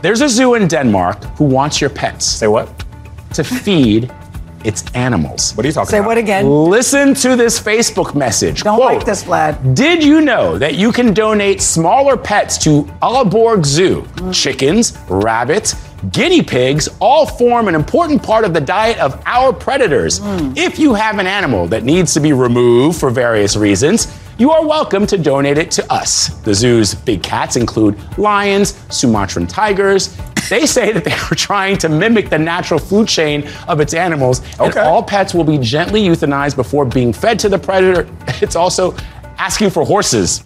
There's a zoo in Denmark who wants your pets. Say what? To feed its animals. What are you talking Say about? what again? Listen to this Facebook message. Don't Quote, like this, Vlad. Did you know that you can donate smaller pets to Aalborg Zoo? Chickens, rabbits, guinea pigs all form an important part of the diet of our predators. If you have an animal that needs to be removed for various reasons, you are welcome to donate it to us. The zoo's big cats include lions, Sumatran tigers. They say that they are trying to mimic the natural food chain of its animals, and all pets will be gently euthanized before being fed to the predator. It's also asking for horses.